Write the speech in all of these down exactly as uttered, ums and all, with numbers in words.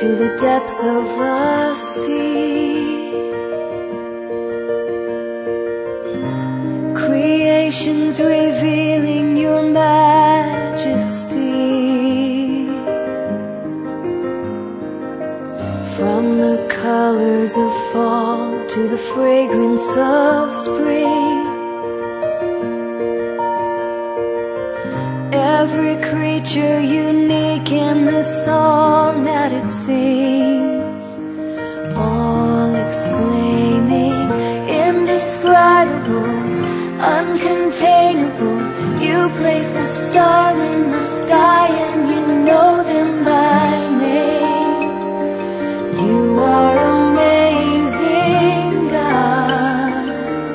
to the depths of the sea. Creation's revealing your majesty. From the colors of fall to the fragrance of spring, every creature unique in the song that it sings, all exclaiming, indescribable, uncontainable. You place the stars in the sky and you know them by name. You are amazing, God,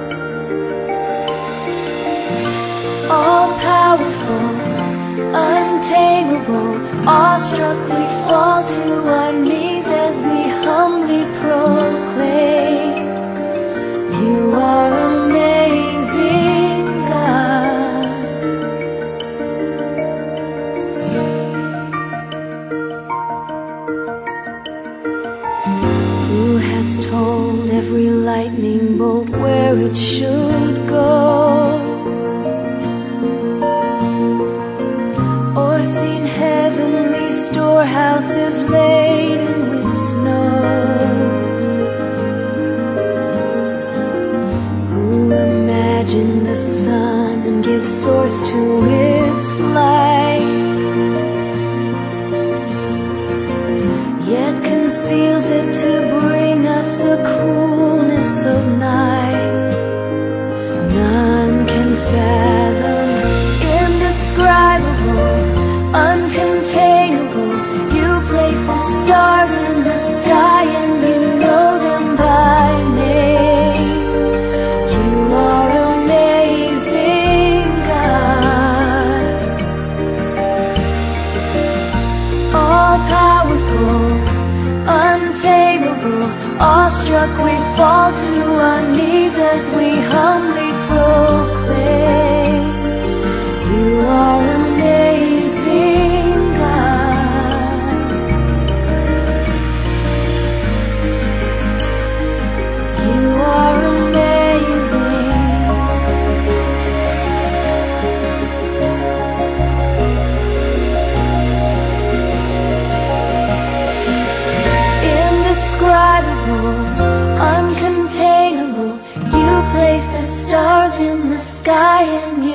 all powerful, untamable. Awestruck we fall to our knees as we humbly proclaim, you are amazing, God. Who has told every lightning bolt where it should go, or seen heavenly storehouses laden with snow? Who imagined the sun and gives source to its light, yet conceals it to bring us the coolness of night? None can fathom, indescribable, uncontainable. You place the stars in the sky and you know them by name. You are amazing, God, all powerful, untamable. Awestruck we fall to our knees as we humbly proclaim, you are amazing, God. You are amazing. Indescribable, uncontainable. You place the stars in the sky and you